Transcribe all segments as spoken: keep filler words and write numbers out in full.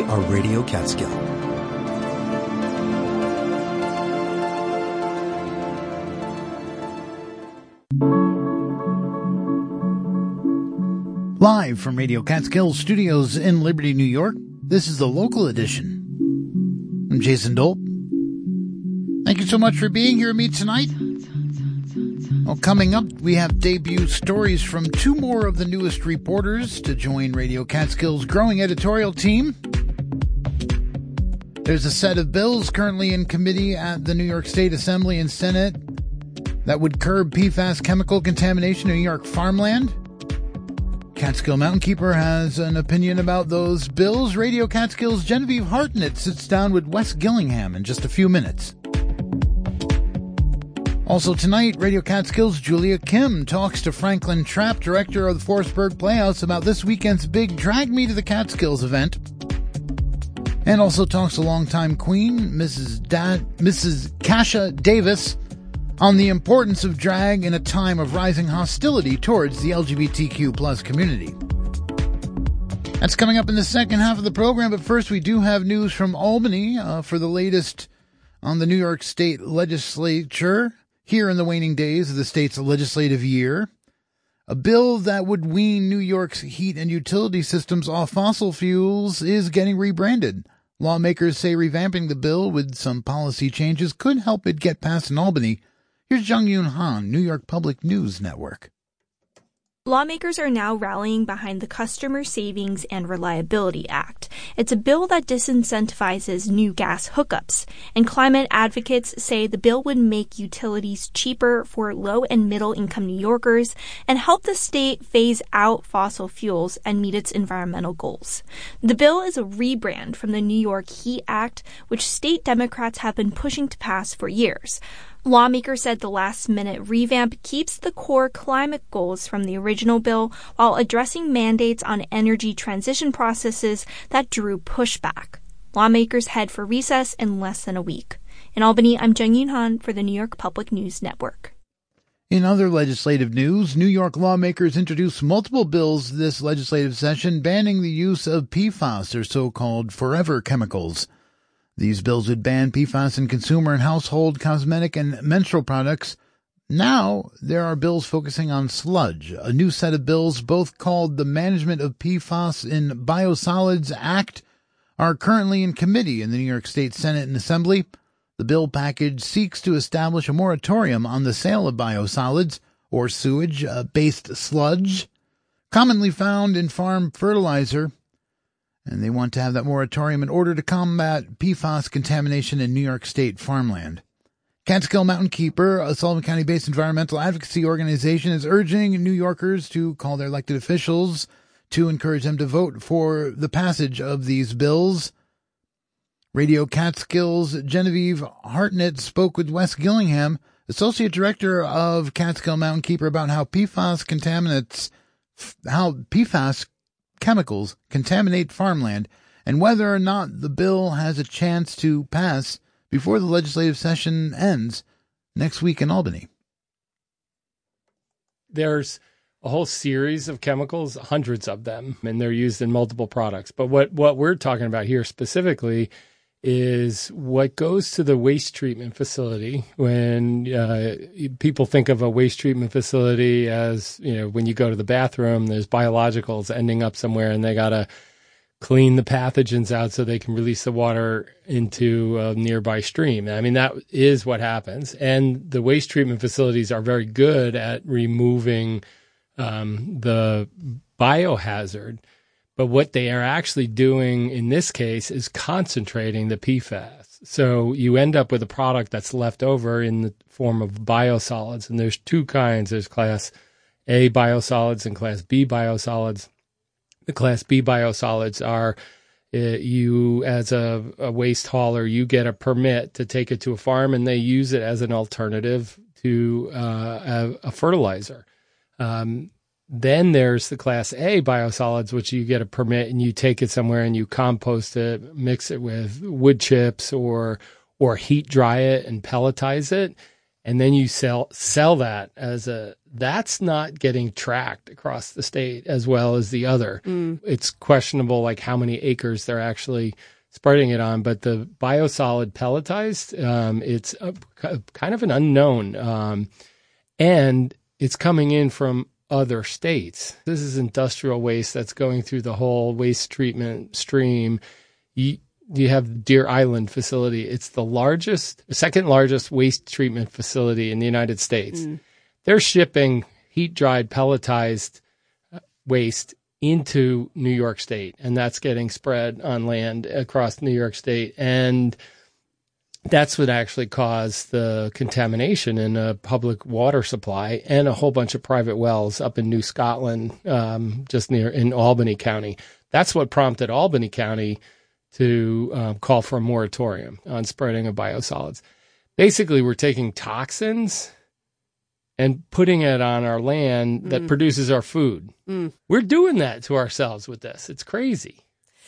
We are Radio Catskill. Live from Radio Catskill Studios in Liberty, New York, this is the local edition. I'm Jason Dolp. Thank you so much for being here with me tonight. Well, coming up, we have debut stories from two more of the newest reporters to join Radio Catskill's growing editorial team. There's a set of bills currently in committee at the New York State Assembly and Senate that would curb P FAS chemical contamination in New York farmland. Catskill Mountain Keeper has an opinion about those bills. Radio Catskill's Genevieve Hartnett sits down with Wes Gillingham in just a few minutes. Also tonight, Radio Catskill's Julia Kim talks to Franklin Trapp, director of the Forestburg Playhouse, about this weekend's big Drag Me to the Catskills event. And also talks to longtime Queen, Missus Da- Missus Kasha Davis, on the importance of drag in a time of rising hostility towards the L G B T Q plus community. That's coming up in the second half of the program, but first we do have news from Albany uh, for the latest on the New York State Legislature here in the waning days of the state's legislative year. A bill that would wean New York's heat and utility systems off fossil fuels is getting rebranded. Lawmakers say revamping the bill with some policy changes could help it get passed in Albany. Here's Jung Yoon Han, New York Public News Network. Lawmakers are now rallying behind the Customer Savings and Reliability Act. It's a bill that disincentivizes new gas hookups, and climate advocates say the bill would make utilities cheaper for low and middle income New Yorkers and help the state phase out fossil fuels and meet its environmental goals. The bill is a rebrand from the New York Heat Act, which state Democrats have been pushing to pass for years. Lawmakers said the last-minute revamp keeps the core climate goals from the original bill while addressing mandates on energy transition processes that drew pushback. Lawmakers head for recess in less than a week. In Albany, I'm Jung Yoon Han for the New York Public News Network. In other legislative news, New York lawmakers introduced multiple bills this legislative session banning the use of P FAS, or so-called forever chemicals. These bills would ban P FAS in consumer and household, cosmetic, and menstrual products. Now, there are bills focusing on sludge, a new set of bills, both called the Management of P FAS in Biosolids Act, are currently in committee in the New York State Senate and Assembly. The bill package seeks to establish a moratorium on the sale of biosolids, or sewage-based sludge, commonly found in farm fertilizer. And they want to have that moratorium in order to combat P FAS contamination in New York State farmland. Catskill Mountain Keeper, a Sullivan County-based environmental advocacy organization, is urging New Yorkers to call their elected officials to encourage them to vote for the passage of these bills. Radio Catskill's Genevieve Hartnett spoke with Wes Gillingham, Associate Director of Catskill Mountain Keeper, about how P FAS contaminates, how P FAS chemicals contaminate farmland, and whether or not the bill has a chance to pass before the legislative session ends next week in Albany. There's a whole series of chemicals, hundreds of them, and they're used in multiple products. But what, what we're talking about here specifically is what goes to the waste treatment facility. When uh, people think of a waste treatment facility as, you know, when you go to the bathroom, there's biologicals ending up somewhere and they got to clean the pathogens out so they can release the water into a nearby stream. I mean, that is what happens. And the waste treatment facilities are very good at removing um, the biohazard. But what they are actually doing in this case is concentrating the P FAS. So you end up with a product that's left over in the form of biosolids. And there's two kinds. There's Class A biosolids and Class B biosolids. The Class B biosolids are uh, you, as a, a waste hauler, you get a permit to take it to a farm, and they use it as an alternative to uh, a, a fertilizer. Um Then there's the Class A biosolids, which you get a permit and you take it somewhere and you compost it, mix it with wood chips or or heat dry it and pelletize it. and then you sell sell that as a, that's not getting tracked across the state as well as the other. Mm. It's questionable, like how many acres they're actually spreading it on. But the biosolid pelletized, um, it's a, a, kind of an unknown, um, and it's coming in from other states. This is industrial waste that's going through the whole waste treatment stream. You, You have Deer Island facility. It's the largest, second largest waste treatment facility in the United States. Mm. They're shipping heat-dried, pelletized waste into New York State, and that's getting spread on land across New York State. And that's what actually caused the contamination in a public water supply and a whole bunch of private wells up in New Scotland, um, just near in Albany County. That's what prompted Albany County to um, call for a moratorium on spreading of biosolids. Basically, we're taking toxins and putting it on our land that mm. produces our food. Mm. We're doing that to ourselves with this. It's crazy.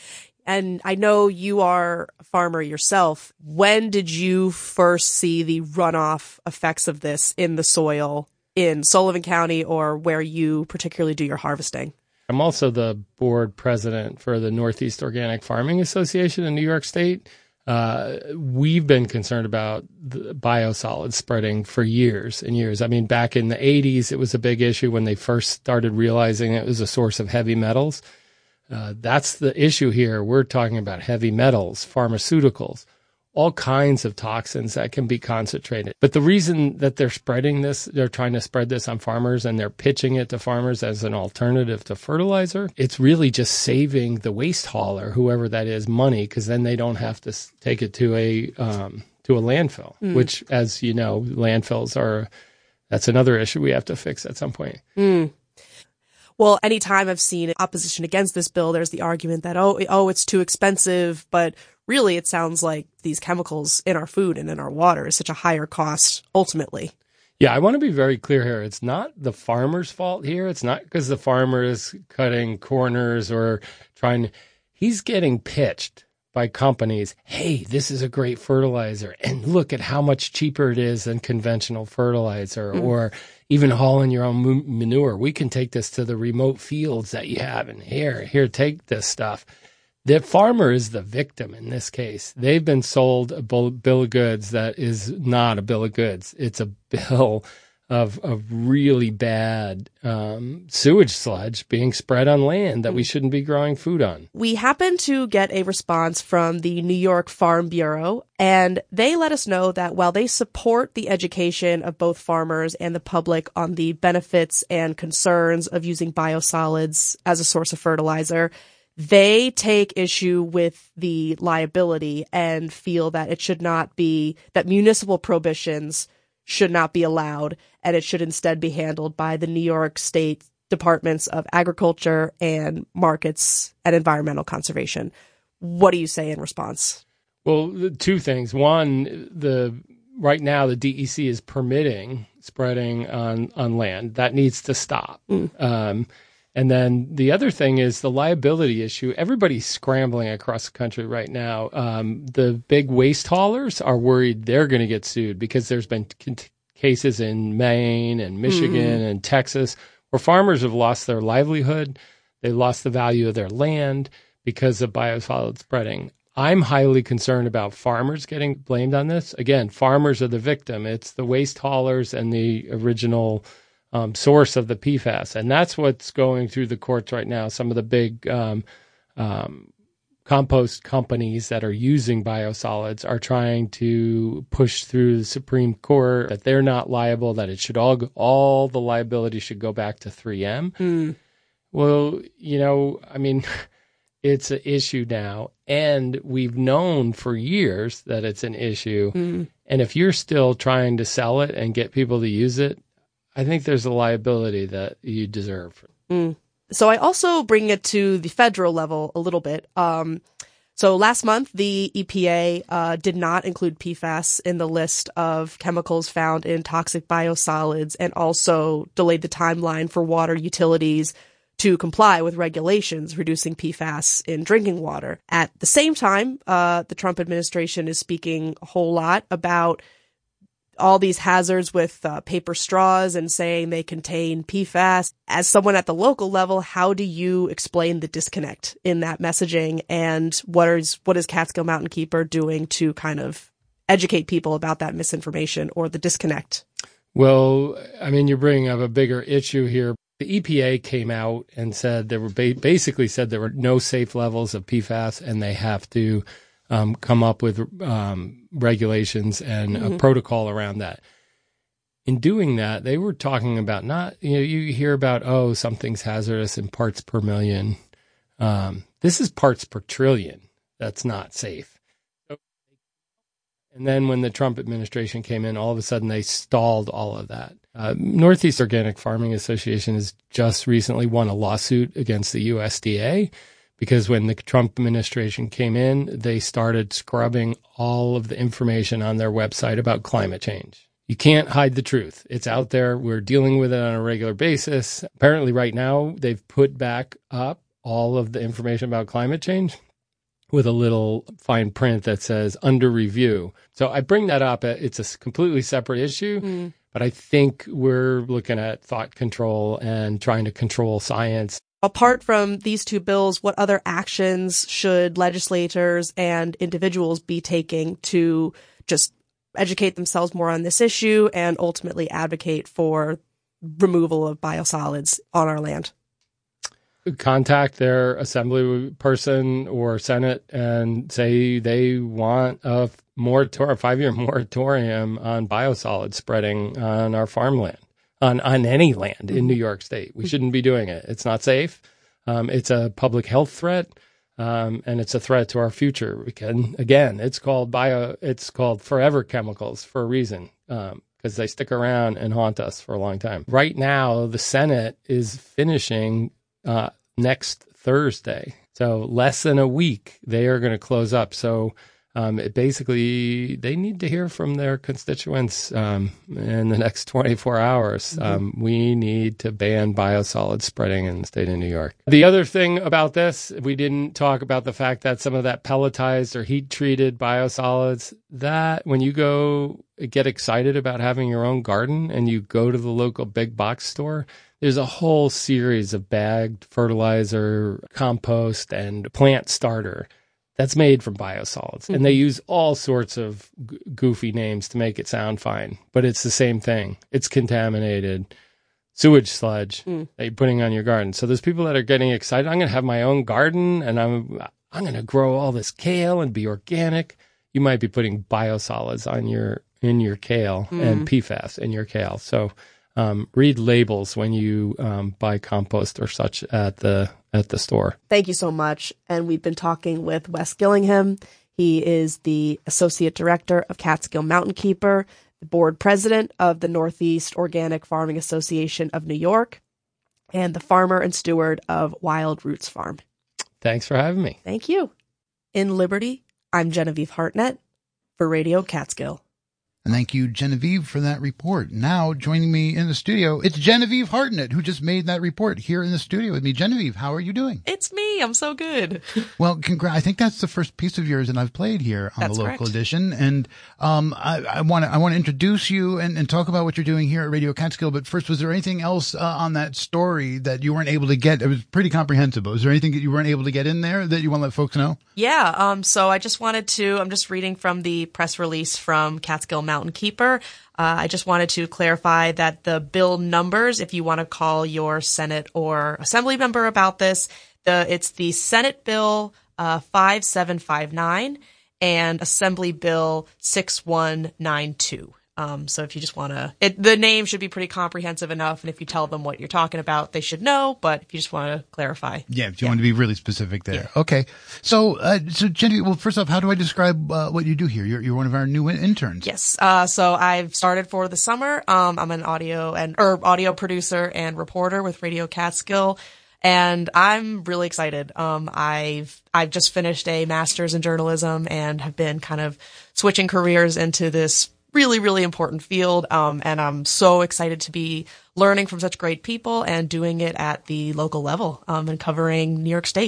And I know you are a farmer yourself. When did you first see the runoff effects of this in the soil in Sullivan County or where you particularly do your harvesting? I'm also the board president for the Northeast Organic Farming Association in New York State. Uh, we've been concerned about the biosolids spreading for years and years. I mean, back in the eighties, it was a big issue when they first started realizing it was a source of heavy metals. Uh, that's the issue here. We're talking about heavy metals, pharmaceuticals, all kinds of toxins that can be concentrated. But the reason that they're spreading this, they're trying to spread this on farmers and they're pitching it to farmers as an alternative to fertilizer, it's really just saving the waste hauler, whoever that is, money, because then they don't have to take it to a um, to a landfill, mm. which, as you know, landfills are, that's another issue we have to fix at some point. Mm. Well, anytime I've seen opposition against this bill, there's the argument that, oh, oh, it's too expensive, but really, it sounds like these chemicals in our food and in our water is such a higher cost ultimately. Yeah, I want to be very clear here. It's not the farmer's fault here. It's not because the farmer is cutting corners or trying to, he's getting pitched by companies. Hey, this is a great fertilizer. And look at how much cheaper it is than conventional fertilizer mm. or even hauling your own manure. We can take this to the remote fields that you have. And here, here, take this stuff. The farmer is the victim in this case. They've been sold a bill of goods that is not a bill of goods. It's a bill of, of really bad um, sewage sludge being spread on land that we shouldn't be growing food on. We happened to get a response from the New York Farm Bureau, and they let us know that while they support the education of both farmers and the public on the benefits and concerns of using biosolids as a source of fertilizer, they take issue with the liability and feel that it should not be, that municipal prohibitions should not be allowed, and it should instead be handled by the New York State Departments of Agriculture and Markets and Environmental Conservation. What do you say in response? Well, two things. One, the right now the D E C is permitting spreading on, on land. That needs to stop. Mm. Um, And then the other thing is the liability issue. Everybody's scrambling across the country right now. Um, the big waste haulers are worried they're going to get sued because there's been c- cases in Maine and Michigan mm. and Texas where farmers have lost their livelihood. They lost the value of their land because of biosolid spreading. I'm highly concerned about farmers getting blamed on this. Again, farmers are the victim. It's the waste haulers and the original Um, source of the P FAS. And that's what's going through the courts right now. Some of the big um, um, compost companies that are using biosolids are trying to push through the Supreme Court that they're not liable, that it should all, go, all the liability should go back to three M. Mm. Well, you know, I mean, it's an issue now. And we've known for years that it's an issue. Mm. And if you're still trying to sell it and get people to use it, I think there's a liability that you deserve. Mm. So I also bring it to the federal level a little bit. Um, so last month, the E P A uh, did not include P FAS in the list of chemicals found in toxic biosolids and also delayed the timeline for water utilities to comply with regulations reducing P FAS in drinking water. At the same time, uh, the Trump administration is speaking a whole lot about all these hazards with uh, paper straws and saying they contain P F A S. As someone at the local level, how do you explain the disconnect in that messaging, and what is what is Catskill Mountain Keeper doing to kind of educate people about that misinformation or the disconnect? Well, I mean, you're bringing up a bigger issue here. The E P A came out and said there were ba- basically said there were no safe levels of P F A S, and they have to um, come up with um, regulations and mm-hmm. a protocol around that. In doing that, they were talking about not, you know, you hear about, oh, something's hazardous in parts per million. Um, this is parts per trillion. That's not safe. And then when the Trump administration came in, all of a sudden they stalled all of that. Uh, Northeast Organic Farming Association has just recently won a lawsuit against the U S D A because when the Trump administration came in, they started scrubbing all of the information on their website about climate change. You can't hide the truth. It's out there. We're dealing with it on a regular basis. Apparently right now they've put back up all of the information about climate change with a little fine print that says under review. So I bring that up. It's a completely separate issue, mm. but I think we're looking at thought control and trying to control science. Apart from these two bills, what other actions should legislators and individuals be taking to just educate themselves more on this issue and ultimately advocate for removal of biosolids on our land? Contact their assembly person or Senate and say they want a moratorium, a five-year moratorium on biosolids spreading on our farmland, on, on any land in New York State. We shouldn't be doing it. It's not safe. Um, it's a public health threat, um, and it's a threat to our future. We can, again, it's called bio. It's called forever chemicals for a reason, um, because they stick around and haunt us for a long time. Right now, the Senate is finishing Uh, next Thursday. So less than a week, they are going to close up. So um, it basically, they need to hear from their constituents um, in the next twenty-four hours. Mm-hmm. Um, we need to ban biosolids spreading in the state of New York. The other thing about this, we didn't talk about the fact that some of that pelletized or heat-treated biosolids, that when you go get excited about having your own garden and you go to the local big box store, there's a whole series of bagged fertilizer, compost, and plant starter that's made from biosolids. Mm-hmm. And they use all sorts of g- goofy names to make it sound fine. But it's the same thing. It's contaminated sewage sludge mm. that you're putting on your garden. So there's people that are getting excited. I'm going to have my own garden, and I'm I'm going to grow all this kale and be organic. You might be putting biosolids on your in your kale mm. and P F A S in your kale. So Um, read labels when you um, buy compost or such at the at the store. Thank you so much. And we've been talking with Wes Gillingham. He is the Associate Director of Catskill Mountain Keeper, the Board President of the Northeast Organic Farming Association of New York, and the farmer and steward of Wild Roots Farm. Thanks for having me. Thank you. In Liberty, I'm Genevieve Hartnett for Radio Catskill. And thank you, Genevieve, for that report. Now, joining me in the studio, it's Genevieve Hartnett, who just made that report here in the studio with me. Genevieve, how are you doing? It's me. I'm so good. Well, congrats. I think that's the first piece of yours that I've played here on that's the local correct. edition. And um, I, I want to I want to introduce you and, and talk about what you're doing here at Radio Catskill. But first, was there anything else uh, on that story that you weren't able to get? It was pretty comprehensive. Was there anything that you weren't able to get in there that you want to let folks know? Yeah. Um. So I just wanted to, I'm just reading from the press release from Catskill Mountain Keeper. Uh, I just wanted to clarify that the bill numbers, if you want to call your Senate or Assembly member about this, the it's the Senate Bill uh, five seven five nine and Assembly Bill six one nine two. Um, so if you just want to, it, the name should be pretty comprehensive enough. And if you tell them what you're talking about, they should know. But if you just want to clarify. Yeah, if you yeah. want to be really specific there. Yeah. Okay. So, uh, so Jenny, well, first off, how do I describe uh, what you do here? You're, you're one of our new interns. Yes. Uh, so I've started for the summer. Um, I'm an audio and, or audio producer and reporter with Radio Catskill. And I'm really excited. Um, I've, I've just finished a master's in journalism and have been kind of switching careers into this really, really important field. Um, and I'm so excited to be learning from such great people and doing it at the local level, um, and covering New York State.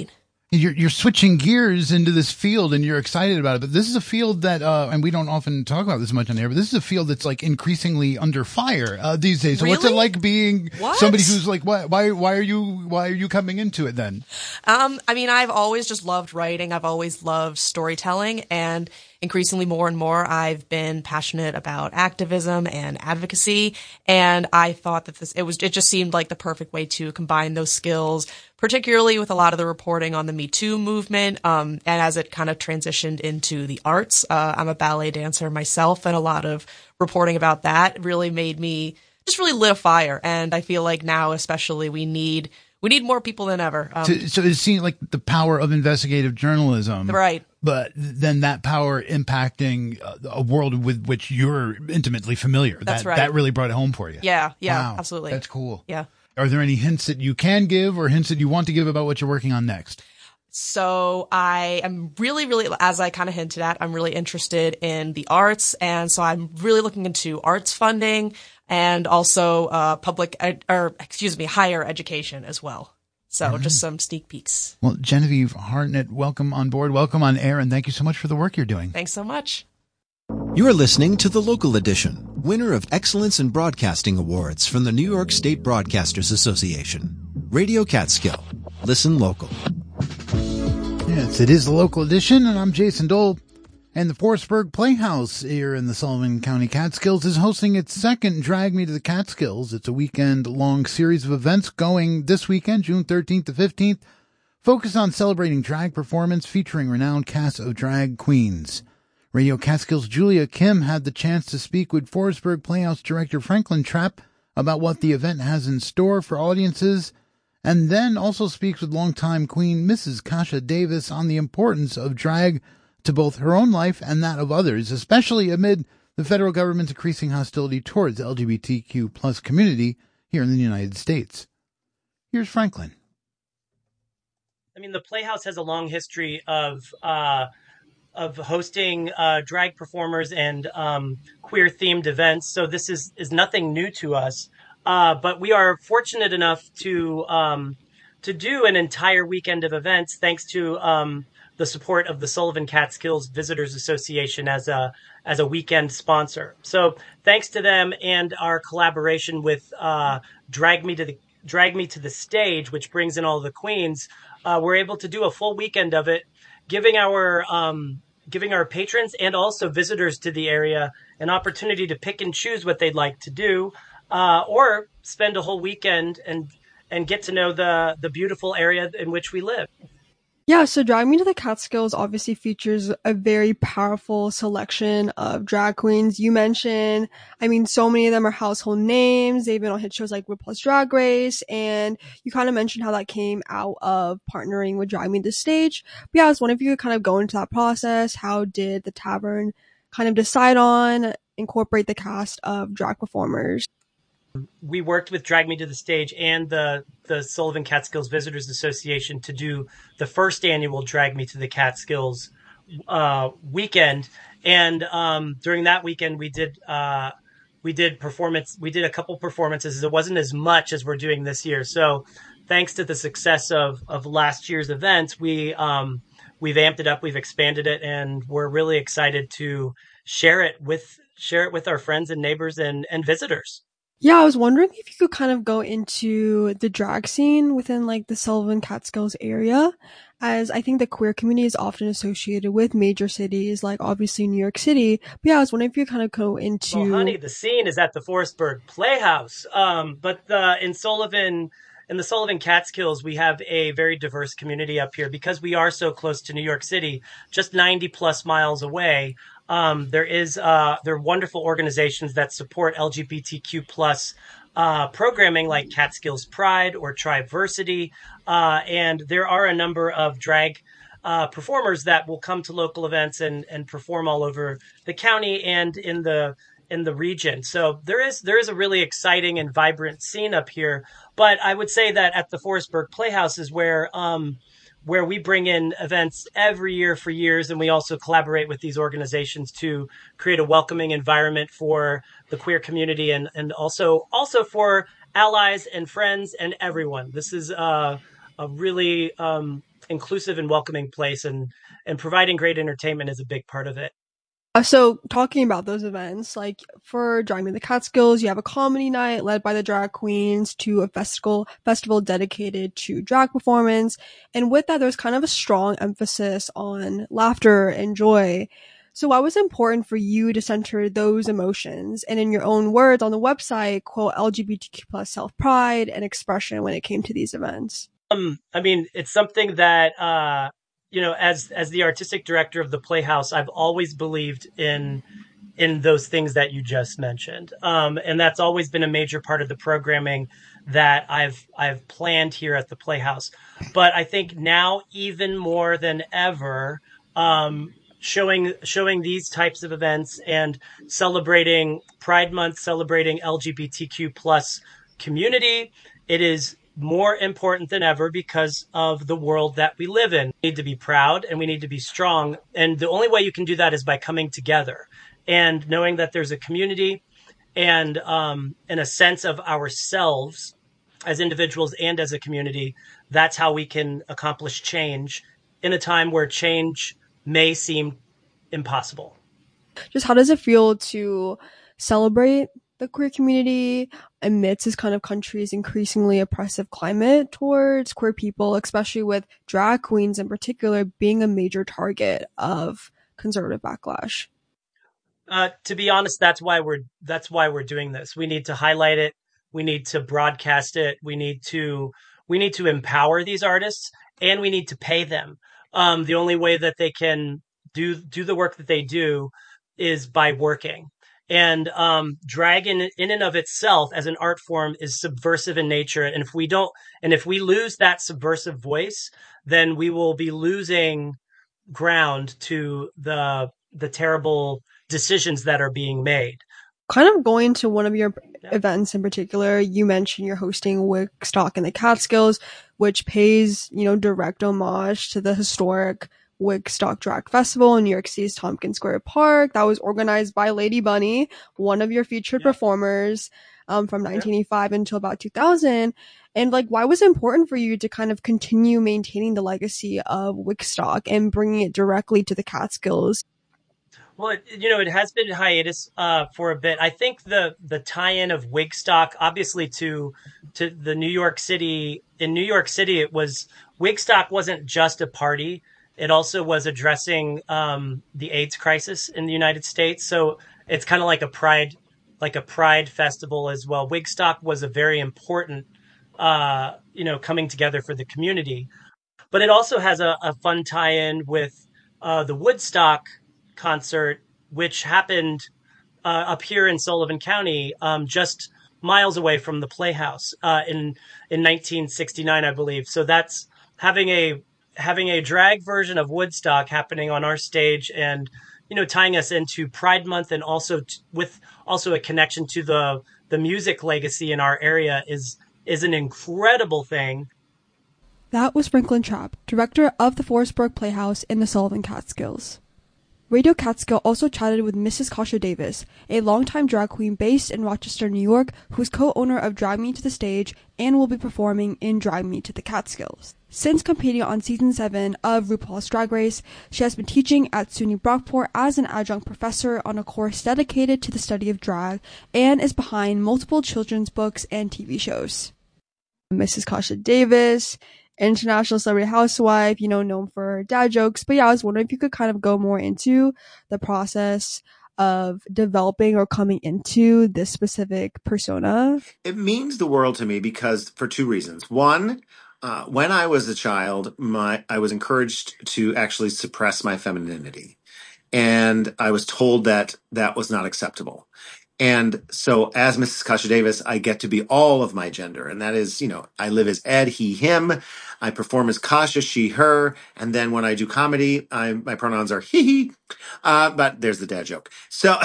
You're, you're switching gears into this field and you're excited about it, but this is a field that, uh, and we don't often talk about this much on air, but this is a field that's like increasingly under fire, uh, these days. So Really? what's it like being What? somebody who's like, why, why, why are you, why are you coming into it then? Um, I mean, I've always just loved writing. I've always loved storytelling, and increasingly more and more I've been passionate about activism and advocacy. And I thought that this, it was, it just seemed like the perfect way to combine those skills, particularly with a lot of the reporting on the Me Too movement. Um, and as it kind of transitioned into the arts, uh, I'm a ballet dancer myself, and a lot of reporting about that really made me just really lit a fire. And I feel like now, especially, we need, we need more people than ever. Um, So, so it seems like the power of investigative journalism. right. But then that power impacting a, a world with which you're intimately familiar. That's that, right. That really brought it home for you. Yeah. Yeah. Wow. Absolutely. That's cool. Yeah. Are there any hints that you can give or hints that you want to give about what you're working on next? So I am really, really, as I kind of hinted at, I'm really interested in the arts. And so I'm really looking into arts funding and also uh, public, ed- or excuse me, higher education as well. So right. Just some sneak peeks. Well, Genevieve Hartnett, welcome on board. Welcome on air. And thank you so much for the work you're doing. Thanks so much. You're listening to The Local Edition, winner of Excellence in Broadcasting Awards from the New York State Broadcasters Association. Radio Catskill. Listen local. Yes, it is the Local Edition, and I'm Jason Dole. And the Forestburg Playhouse here in the Sullivan County Catskills is hosting its second Drag Me to the Catskills. It's a weekend-long series of events going this weekend, June thirteenth to fifteenth, focused on celebrating drag performance featuring renowned cast of drag queens. Radio Catskills' Julia Kim had the chance to speak with Forestburg Playhouse director Franklin Trapp about what the event has in store for audiences, and then also speaks with longtime queen Missus Kasha Davis on the importance of drag to both her own life and that of others, especially amid the federal government's increasing hostility towards the L G B T Q plus community here in the United States. Here's Franklin. I mean, the Playhouse has a long history of uh, of hosting uh, drag performers and um, queer-themed events, so this is, is nothing new to us. Uh, but we are fortunate enough to um, to do an entire weekend of events thanks to um, the support of the Sullivan Catskills Visitors Association as a as a weekend sponsor. So thanks to them and our collaboration with uh, Drag Me to the Drag Me to the Stage, which brings in all the queens, uh, we're able to do a full weekend of it, giving our um, giving our patrons and also visitors to the area an opportunity to pick and choose what they'd like to do, uh, or spend a whole weekend and and get to know the the beautiful area in which we live. Yeah, so Drag Me to the Catskills obviously features a very powerful selection of drag queens. You mentioned, I mean, so many of them are household names. They've been on hit shows like RuPaul's Drag Race, and you kind of mentioned how that came out of partnering with Drag Me to the Stage. But yeah, I was wondering if you could kind of go into that process. How did the tavern kind of decide on incorporate the cast of drag performers? We worked with Drag Me to the Stage and the, the Sullivan Catskills Visitors Association to do the first annual Drag Me to the Catskills uh, weekend. And um, during that weekend, we did uh, we did performance. We did a couple performances. It wasn't as much as we're doing this year. So thanks to the success of, of last year's events, we um, we've amped it up. We've expanded it, and we're really excited to share it with share it with our friends and neighbors and, and visitors. Yeah, I was wondering if you could kind of go into the drag scene within like the Sullivan Catskills area, as I think the queer community is often associated with major cities like obviously New York City. But yeah, I was wondering if you kind of go into. Well, honey, the scene is at the Forestburg Playhouse, um, but the, in Sullivan. In the Sullivan Catskills, we have a very diverse community up here because we are so close to New York City, just ninety plus miles away. Um, there is, uh, there are wonderful organizations that support L G B T Q plus, uh, programming like Catskills Pride or Triversity. Uh, and there are a number of drag, uh, performers that will come to local events and, and perform all over the county and in the, in the region. So there is, there is a really exciting and vibrant scene up here. But I would say that at the Forestburg Playhouse is where, um, where we bring in events every year for years, and we also collaborate with these organizations to create a welcoming environment for the queer community and, and also also for allies and friends and everyone. This is uh, a really um, inclusive and welcoming place, and and providing great entertainment is a big part of it. Uh, so talking about those events, like for Drag Me to the Catskills, you have a comedy night led by the drag queens to a festival festival dedicated to drag performance. And with that, there's kind of a strong emphasis on laughter and joy. So why was it important for you to center those emotions and, in your own words on the website, quote, L G B T Q plus self-pride and expression when it came to these events? Um, I mean, it's something that, uh, you know, as as the artistic director of the Playhouse, I've always believed in in those things that you just mentioned, um, and that's always been a major part of the programming that I've I've planned here at the Playhouse. But I think now, even more than ever, um, showing showing these types of events and celebrating Pride Month, celebrating L G B T Q plus community, it is more important than ever because of the world that we live in. We need to be proud and we need to be strong. And the only way you can do that is by coming together and knowing that there's a community and, um, and a sense of ourselves as individuals and as a community. That's how we can accomplish change in a time where change may seem impossible. Just how does it feel to celebrate the queer community amidst this kind of country's increasingly oppressive climate towards queer people, especially with drag queens in particular being a major target of conservative backlash? Uh, to be honest, that's why we're that's why we're doing this. We need to highlight it. We need to broadcast it. We need to we need to empower these artists, and we need to pay them. Um, the only way that they can do do the work that they do is by working. And um, drag in, in and of itself as an art form is subversive in nature. And if we don't, and if we lose that subversive voice, then we will be losing ground to the the terrible decisions that are being made. Kind of going to one of your yeah. events in particular, you mentioned you're hosting Wigstock in the Catskills, which pays, you know, direct homage to the historic Wigstock Drag Festival in New York City's Tompkins Square Park that was organized by Lady Bunny, one of your featured yeah. performers um, from nineteen eighty-five yeah. until about two thousand. And like, why was it important for you to kind of continue maintaining the legacy of Wigstock and bringing it directly to the Catskills? Well, it, you know, it has been hiatus uh, for a bit. I think the the tie-in of Wigstock, obviously, to to the New York City. In New York City, it was Wigstock wasn't just a party. It also was addressing um, the AIDS crisis in the United States. So it's kind of like a pride, like a pride festival as well. Wigstock was a very important, uh, you know, coming together for the community. But it also has a, a fun tie-in with uh, the Woodstock concert, which happened uh, up here in Sullivan County, um, just miles away from the Playhouse uh, in in nineteen sixty-nine, I believe. So that's having a having a drag version of Woodstock happening on our stage, and you know, tying us into Pride Month, and also t- with also a connection to the the music legacy in our area is is an incredible thing. That was Franklin Trapp, director of the Forestburg Playhouse in the Sullivan Catskills. Radio Catskill also chatted with Missus Kasha Davis, a longtime drag queen based in Rochester, New York, who's co-owner of Drag Me to the Stage and will be performing in Drag Me to the Catskills. Since competing on season seven of RuPaul's Drag Race, she has been teaching at SUNY Brockport as an adjunct professor on a course dedicated to the study of drag and is behind multiple children's books and T V shows. Missus Kasha Davis, international celebrity housewife, you know, known for her dad jokes. But yeah, I was wondering if you could kind of go more into the process of developing or coming into this specific persona. It means the world to me because for two reasons. One, uh, when I was a child, my I was encouraged to actually suppress my femininity. And I was told that that was not acceptable. And so as Missus Kasha Davis, I get to be all of my gender. And that is, you know, I live as Ed, he, him. I perform as Kasha, she, her. And then when I do comedy, I, my pronouns are he, he. Uh, but there's the dad joke. So,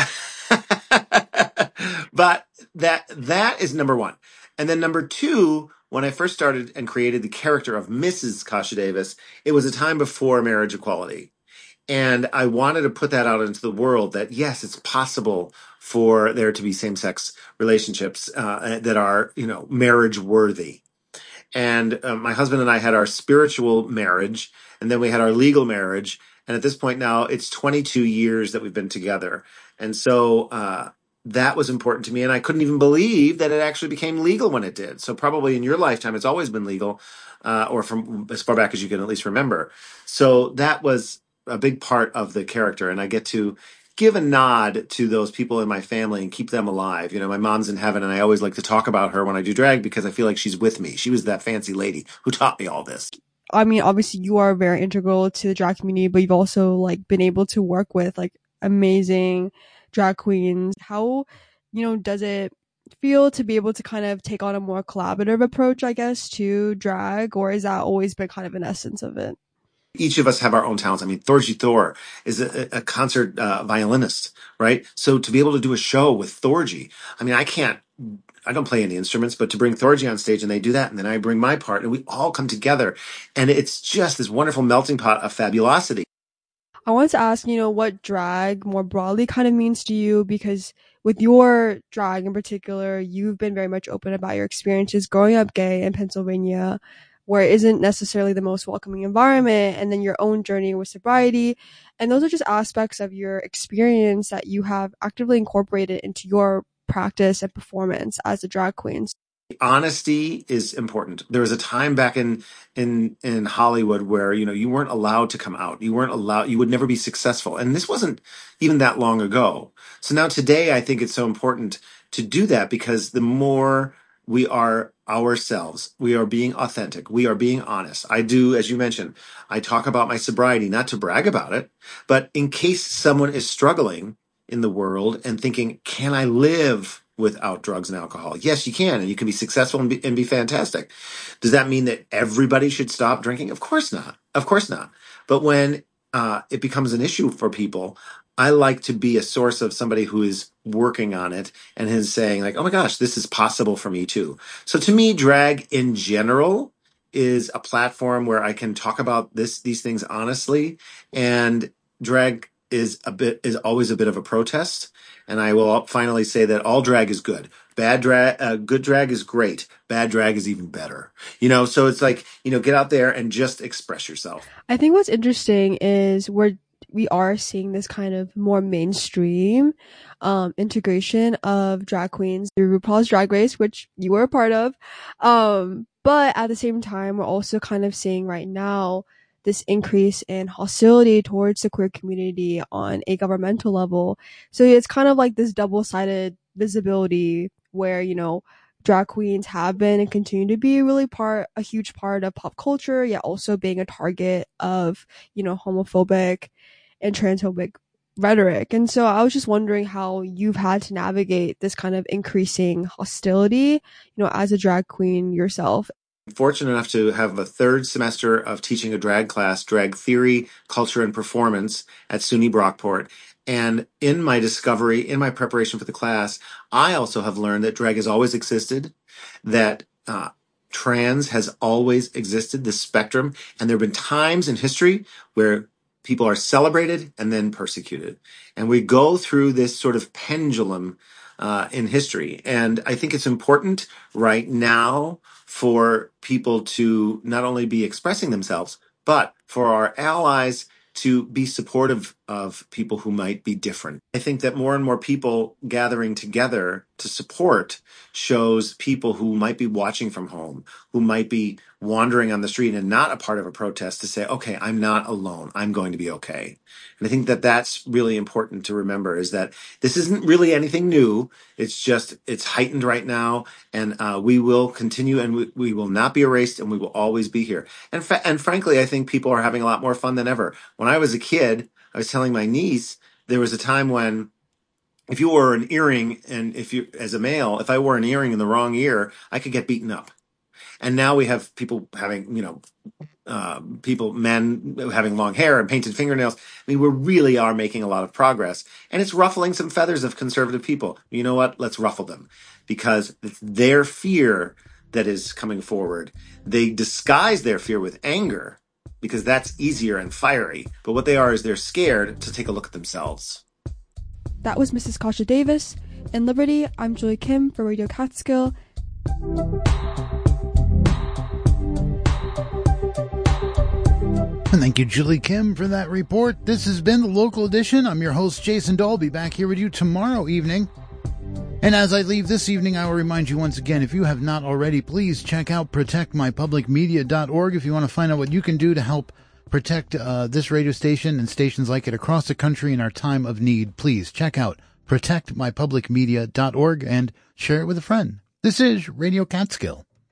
but that, that is number one. And then number two, when I first started and created the character of Missus Kasha Davis, it was a time before marriage equality. And I wanted to put that out into the world that, yes, it's possible for there to be same-sex relationships uh, that are, you know, marriage worthy. And uh, my husband and I had our spiritual marriage, and then we had our legal marriage. And at this point now, it's twenty-two years that we've been together. And so uh, that was important to me. And I couldn't even believe that it actually became legal when it did. So probably in your lifetime, it's always been legal, uh, or from as far back as you can at least remember. So that was a big part of the character. And I get to give a nod to those people in my family and keep them alive. You know, my mom's in heaven, and I always like to talk about her when I do drag because I feel like she's with me. She was that fancy lady who taught me all this. I mean, obviously you are very integral to the drag community, but you've also like been able to work with like amazing drag queens. How, you know, does it feel to be able to kind of take on a more collaborative approach, I guess, to drag, or is that always been kind of an essence of it? Each of us have our own talents. I mean, Thorgy Thor is a, a concert uh, violinist, right? So to be able to do a show with Thorgy, I mean, I can't, I don't play any instruments, but to bring Thorgy on stage and they do that, and then I bring my part, and we all come together, and it's just this wonderful melting pot of fabulosity. I wanted to ask, you know, what drag more broadly kind of means to you, because with your drag in particular, you've been very much open about your experiences growing up gay in Pennsylvania, where it isn't necessarily the most welcoming environment, and then your own journey with sobriety. And those are just aspects of your experience that you have actively incorporated into your practice and performance as a drag queen. Honesty is important. There was a time back in in in Hollywood where, you know, you weren't allowed to come out. You weren't allowed, you would never be successful. And this wasn't even that long ago. So now today, I think it's so important to do that, because the more we are ourselves, we are being authentic, we are being honest. I do, as you mentioned, I talk about my sobriety, not to brag about it, but in case someone is struggling in the world and thinking, can I live without drugs and alcohol? Yes, you can, and you can be successful and be, and be fantastic. Does that mean that everybody should stop drinking? Of course not. Of course not. But when uh, it becomes an issue for people, I like to be a source of somebody who is working on it and is saying like, oh my gosh, this is possible for me too. So to me, drag in general is a platform where I can talk about this, these things honestly, and drag is a bit, is always a bit of a protest. And I will finally say that all drag is good. Bad drag, uh, good drag is great. Bad drag is even better. You know, so it's like, you know, get out there and just express yourself. I think what's interesting is we're, we are seeing this kind of more mainstream um, integration of drag queens through RuPaul's Drag Race, which you were a part of. Um, but at the same time, we're also kind of seeing right now this increase in hostility towards the queer community on a governmental level. So it's kind of like this double-sided visibility where, you know, drag queens have been and continue to be really part, a huge part of pop culture, yet also being a target of, you know, homophobic and transphobic rhetoric. And so I was just wondering how you've had to navigate this kind of increasing hostility, you know, as a drag queen yourself. Fortunate enough to have a third semester of teaching a drag class, Drag Theory, Culture, and Performance at SUNY Brockport. And in my discovery, in my preparation for the class, I also have learned that drag has always existed, that uh, trans has always existed, the spectrum. And there have been times in history where people are celebrated and then persecuted. And we go through this sort of pendulum uh, in history. And I think it's important right now for people to not only be expressing themselves, but for our allies to be supportive of people who might be different. I think that more and more people gathering together to support shows people who might be watching from home, who might be wandering on the street and not a part of a protest, to say, okay, I'm not alone. I'm going to be okay. And I think that that's really important to remember, is that this isn't really anything new. It's just, it's heightened right now, and uh, we will continue, and we, we will not be erased, and we will always be here. And fa- and frankly, I think people are having a lot more fun than ever. When I was a kid, I was telling my niece, there was a time when if you wore an earring, and if you, as a male, if I wore an earring in the wrong ear, I could get beaten up. And now we have people having, you know, uh, people, men having long hair and painted fingernails. I mean, we really are making a lot of progress, and it's ruffling some feathers of conservative people. You know what? Let's ruffle them, because it's their fear that is coming forward. They disguise their fear with anger because that's easier and fiery. But what they are is they're scared to take a look at themselves. That was Missus Kasha Davis. In Liberty, I'm Julie Kim for Radio Catskill. And thank you, Julie Kim, for that report. This has been the Local Edition. I'm your host, Jason Dolby, back here with you tomorrow evening. And as I leave this evening, I will remind you once again, if you have not already, please check out protect my public media dot org if you want to find out what you can do to help protect uh, this radio station and stations like it across the country in our time of need. Please check out protect my public media dot org and share it with a friend. This is Radio Catskill.